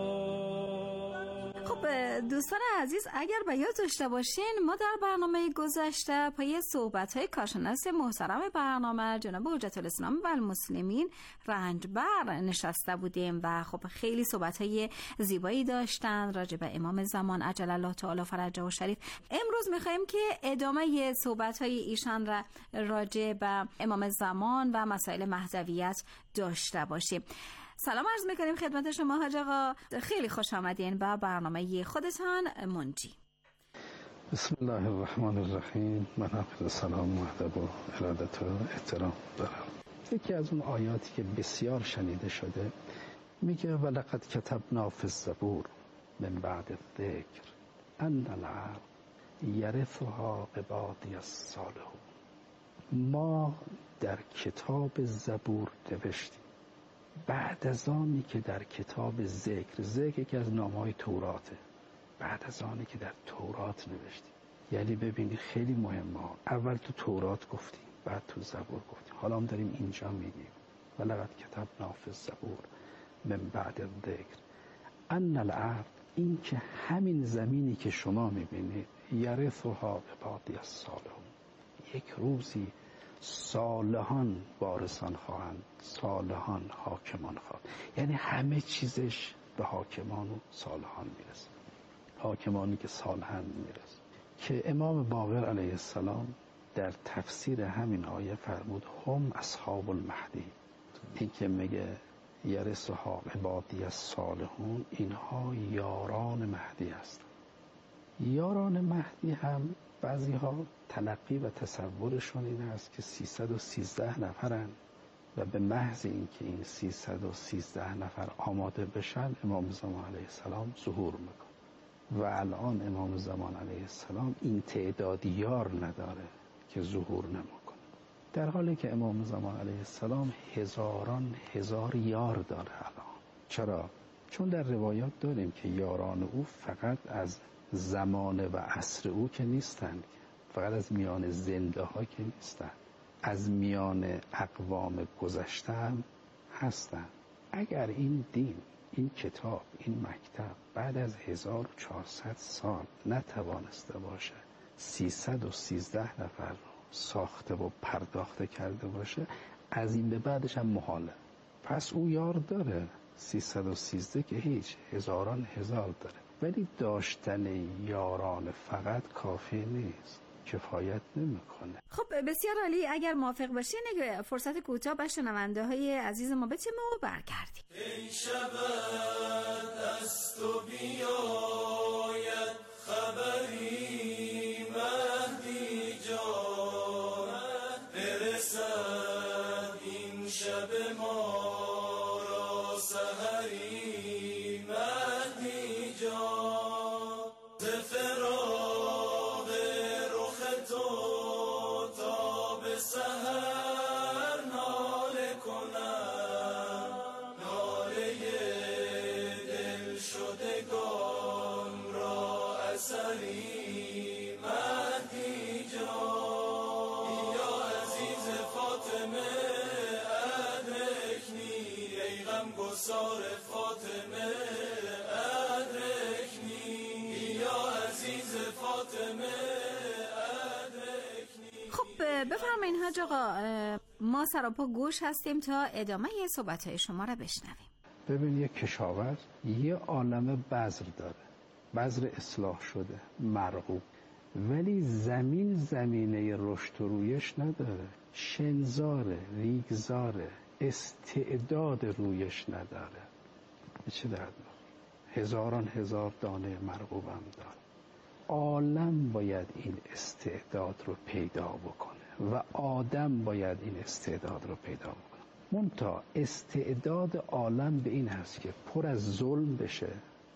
خب دوستان عزیز، اگر به یاد داشته باشین ما در برنامه گذشته پای صحبت‌های کارشناس محترم برنامه جناب حجت الاسلام و المسلمین رنجبر نشسته بودیم و خب خیلی صحبت‌های زیبایی داشتن راجع به امام زمان عجل الله تعالی فرجه و شریف. امروز می‌خوایم که ادامه صحبت‌های ایشان را راجع به امام زمان و مسائل مهدویت داشته باشیم. سلام عرض میکنیم خدمت شما حاج آقا، خیلی خوش آمدین به برنامه خودتان منجی. بسم الله الرحمن الرحیم. من هم سلام و ادب و ارادت و احترام دارم. یکی از اون آیاتی که بسیار شنیده شده میگه ولقد کتبنا فی الزبور من بعد الذکر ان الارض یرثها عبادی الصالحون. ما در کتاب زبور نوشتیم بعد از آنی که در کتاب ذکر، ذکر که از نام‌های توراته، بعد از آنی که در تورات نوشتیم. یعنی ببینید خیلی مهمه، اول تو تورات گفتیم بعد تو زبور گفتیم، حالا هم داریم اینجا میگیم ولقد کتبنا فی الزبور من بعد الذکر ان الارض، این که همین زمینی که شما میبینید یرثها عبادی الصالحون، یک روزی صالحان وارثان خواهند، صالحان حاکمان خواهند. یعنی همه چیزش به حاکمان و صالحان میرسه، حاکمانی که صالحان میرسه. که امام باقر علیه السلام در تفسیر همین آیه فرمود هم اصحاب المهدی. این که میگه یرثها عبادی الصالحون، اینها یاران مهدی هستند. یاران مهدی هم بعضی ها تلقی و تصورشون این است که سیصد و سیزده نفرن و به محض اینکه این سیصد و سیزده نفر آماده بشن امام زمان علیه السلام ظهور میکنه. و الان امام زمان علیه السلام این تعداد یار نداره که ظهور نمیکنه، در حالی که امام زمان علیه السلام هزاران هزار یار داره الان. چرا؟ چون در روایات داریم که یاران او فقط از زمان و عصر او که نیستن، فقط از میان زنده ها که نیستن، از میان اقوام گذشته هم هستن. اگر این دین، این کتاب، این مکتب بعد از هزار و چهارصد سال نتوانسته باشه سیصد و سیزده نفر رو ساخته و پرداخته کرده باشه، از این به بعدش هم محاله. پس او یار داره، سیصد و سیزده که هیچ، هزاران هزار داره. ولی داشتن یاران فقط کافی نیست، کفایت نمیکنه. خب بسیار عالی، اگر موافق باشین فرصت کوتاه به شنونده های عزیز ما بدیم و برگردیم. ای شبت از تو بیاید خبری مهدی جان، برسد این شب ما را سحری مهدی جان، ز فراق رخ تو تا به سحر ناله کنم، ناله دل شدگان بفرمایید حاج آقا، ما سراپا گوش هستیم تا ادامه صحبت‌های شما را بشنویم. ببین، یک کشاورز یه عالمه بذر داره، بذر اصلاح شده، مرغوب، ولی زمین زمینه رشد و رویش نداره، شنزاره، ریگزاره، استعداد رویش نداره. به چه درد می‌خوره؟ هزاران هزار دانه مرغوبم داره. عالم باید این استعداد رو پیدا بکنه و آدم باید این استعداد رو پیدا بکنه. منتها استعداد عالم به این هست که پر از ظلم بشه،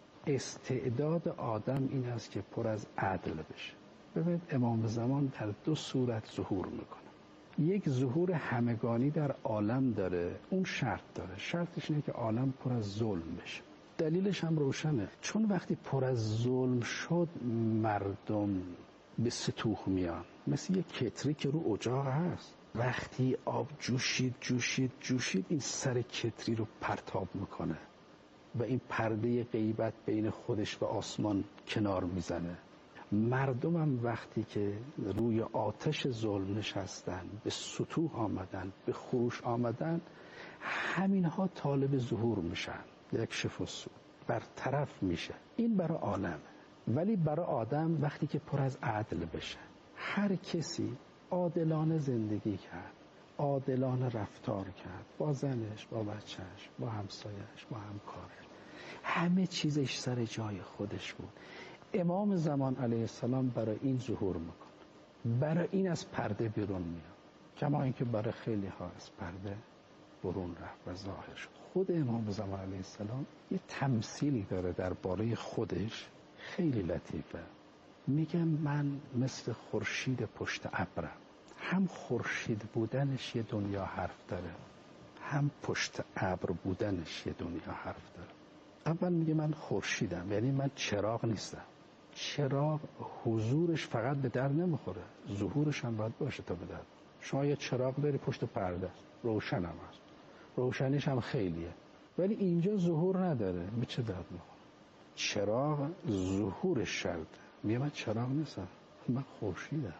استعداد آدم این هست که پر از عدل بشه. ببین، امام زمان در دو صورت ظهور میکنه. یک ظهور همگانی در عالم داره، اون شرط داره، شرطش اینه که عالم پر از ظلم بشه. دلیلش هم روشنه، چون وقتی پر از ظلم شد مردم به ستوه میان، مثل یک کتری که رو اجاق هست، وقتی آب جوشید جوشید جوشید این سر کتری رو پرتاب میکنه و این پرده غیبت بین خودش و آسمان کنار میزنه. مردم هم وقتی که روی آتش ظلم نشستن، به سطوح آمدن، به خروش آمدن، همین ها طالب ظهور میشن، یک شفصو برطرف میشه. این برای عالم، ولی برای آدم وقتی که پر از عدل بشه، هر کسی عادلانه زندگی کرد، عادلانه رفتار کرد با زنش، با بچهش، با همسایش، با همکارش، همه چیزش سر جای خودش بود. امام زمان علیه السلام برای این ظهور میکنه، برای این از پرده بیرون میاد، کما اینکه برای خیلی ها از پرده برون رفت و ظاهر شد. خود امام زمان علیه السلام یه تمثیلی داره درباره خودش خیلی لطیفه. میگم من مثل خورشید پشت ابرم. هم خورشید بودنش یه دنیا حرف داره، هم پشت ابر بودنش یه دنیا حرف داره. اول میگه من خورشیدم، یعنی من چراغ نیستم. چراغ حضورش فقط به در نمیخوره، ظهورش هم باید باشه تا به در. شما یه چراغ داری پشت پرده، روشن هم هست، روشنیش هم خیلیه، ولی اینجا ظهور نداره. به چه درد میخوره؟ چراغ ظهورش شرطه. میگه من چراغ نیستم، من خورشیدم.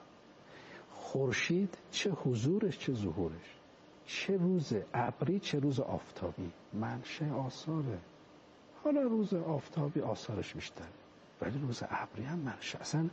خورشید چه حضورش چه ظهورش، چه روز ابری چه روز آفتابی، منشأ آثاره. حالا روز آفتابی آثارش بیشتره، ولی روز ابری هم منشأ، اصلا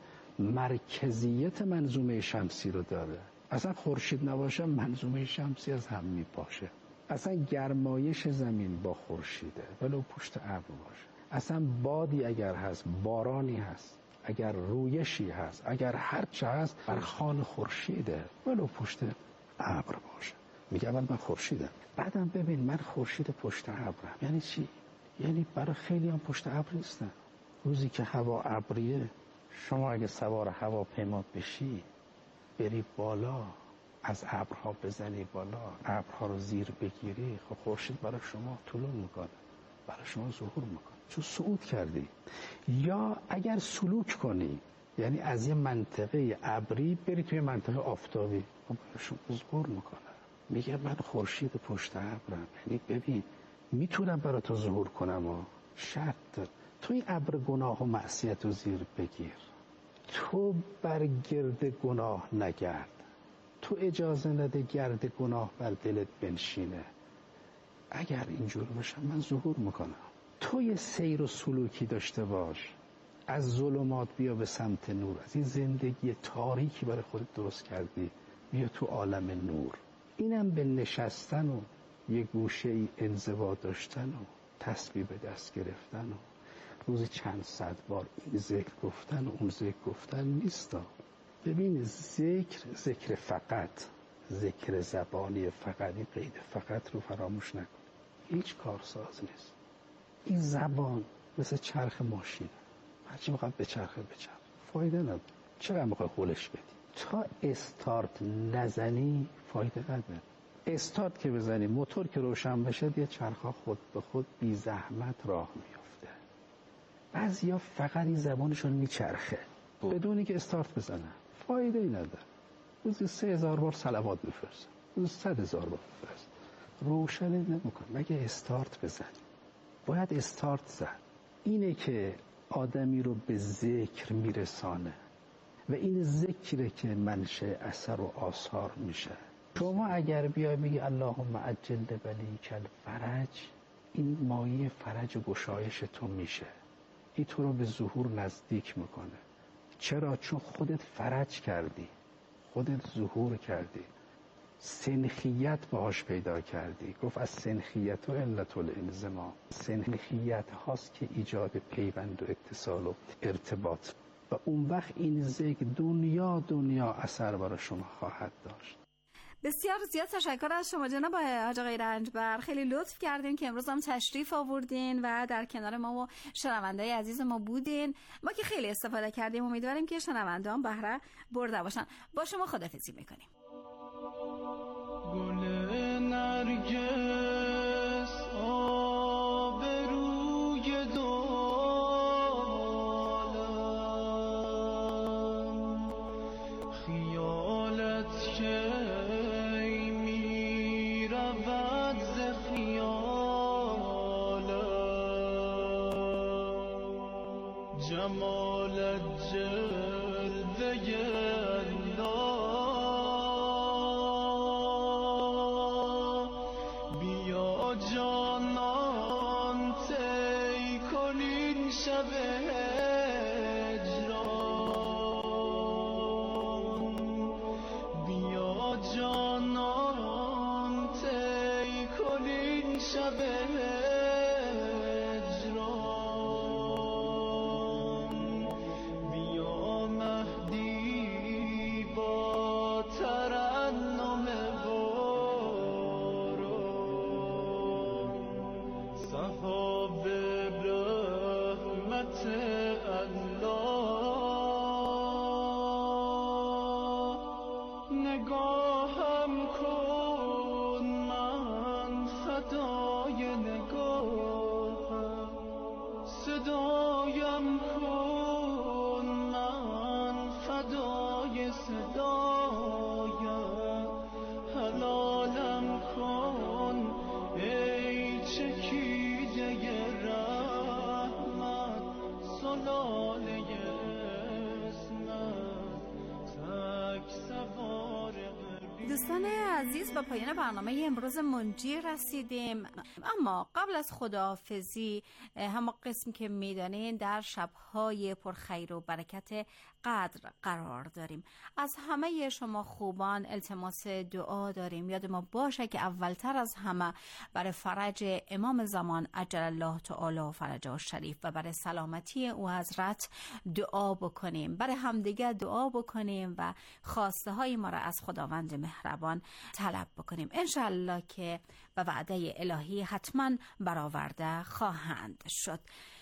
مرکزیت منظومه شمسی رو داره. اصلا خورشید نباشه منظومه شمسی از هم میپاشه. اصلا گرمایش زمین با خورشیده ولو پشت ابر باشه. اصلا بادی اگر هست، بارانی هست، اگر رویشی هست، اگر هر چه هست، برخوان خورشیده ولو پشت ابر باشه. میگه اول من خورشیدم، بعدم ببین من خورشید پشت ابرم. یعنی چی؟ یعنی برای خیلی هم پشت ابر نیستن. روزی که هوا ابریه، شما اگه سوار هواپیما بشی بری بالا، از ابرها بزنی بالا، ابرها رو زیر بگیری، خب خورشید برای شما طلوع میکنه، برای شما ظهور میکنه، چون صعود کردی. یا اگر سلوک کنی، یعنی از یه منطقه ابری بری توی منطقه آفتابی، خب برای شما ظهور میکنه. میگه من خورشید پشت ابرم، یعنی ببین میتونم برای تو ظهور کنم و شرط دار. تو این ابر گناه و معصیت رو زیر بگیر، تو بر گرد گناه نگرد، تو اجازه نده گرد گناه بر دلت بنشینه. اگر اینجور باشم من ظهور میکنم. تو یه سیر و سلوکی داشته باش، از ظلمات بیا به سمت نور، از این زندگی تاریکی برای خودت درست کردی بیا تو عالم نور. اینم به نشستن و یه گوشه ای انزوا داشتن و تسبیح به دست گرفتن و روز چند صد بار این ذکر گفتن و اون ذکر گفتن نیستا. ببین ذکر ذکر فقط، ذکر زبانی فقط، این قید فقط رو فراموش نکن، هیچ کارساز نیست. این زبان مثل چرخ ماشین، هرچی میخواد به چرخه بچرخ، فایده نداره. چرا میخوای قولش بدی؟ تا استارت نزنی فایده نداره. استارت که بزنی، موتور که روشن بشه، دیگه چرخا خود به خود بی زحمت راه میافته. بعضیا فقط این زبانشون میچرخه بدونی که استارت بزنن، فایده ای نداره. روزی سه هزار بار صلوات میفرست، روزی صد هزار بار میفرست، روشنه نمیکن مگه استارت بزن. باید استارت زد. اینه که آدمی رو به ذکر میرسانه. و این ذکره که منشأ اثر و آثار میشه. شما اگر بیای بگی اللهم عجل بلیک الفرج، این مایه فرج و گشایش تو میشه، این تو رو به ظهور نزدیک میکنه. چرا؟ چون خودت فرج کردی، خودت ظهور کردی، سنخیت باهاش پیدا کردی. گفت از سنخیت و علت الانضمام، سنخیت هاست که ایجاد پیوند و اتصال و ارتباط، و اون وقت این ذکر دنیا دنیا اثر برای شما خواهد داشت. بسیار زیاد تشکر از شما جناب حاج آقای رنجبر، خیلی لطف کردین که امروز هم تشریف آوردین و در کنار ما و شنونده‌های عزیز ما بودین. ما که خیلی استفاده کردیم، امیدواریم که شنونده‌ها بهره برده باشن. با شما خداحافظی میکنیم. گل نرگس آبروی دالم، خیالت که می رود ز خیالم، جمالت جلوه دوستان عزیز، با پایان برنامه امروز منجی رسیدیم، اما قبل از خداحافظی هم قسم که میدانین در شبهای پرخیر و برکت قدر قرار داریم. از همه شما خوبان التماس دعا داریم. یاد ما باشه که اولتر از همه برای فرج امام زمان عجل الله تعالی فرجه الشریف و برای سلامتی او حضرت دعا بکنیم، برای همدیگه دعا بکنیم و خواسته های ما را از خداوند مهربان طلب بکنیم. انشالله که به وعده الهی حتما برآورده خواهند شد.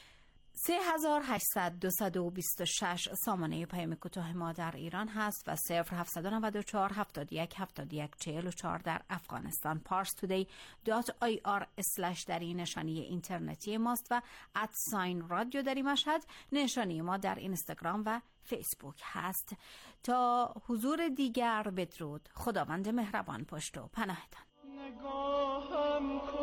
سه هزار و هشتصد دویست و بیست و شش سامانه پیام کوتاه ما در ایران هست و صفر هفتصد و نود و چهار هفتاد و یک هفتاد و یک چهل و چهار در افغانستان. پارس تودی دات آی آر اسلش در این نشانی اینترنتی ماست و ات ساین رادیو در این مشهد نشانی ما در اینستاگرام و فیسبوک هست. تا حضور دیگر بدرود. خداوند مهربان پشت و پناهتان.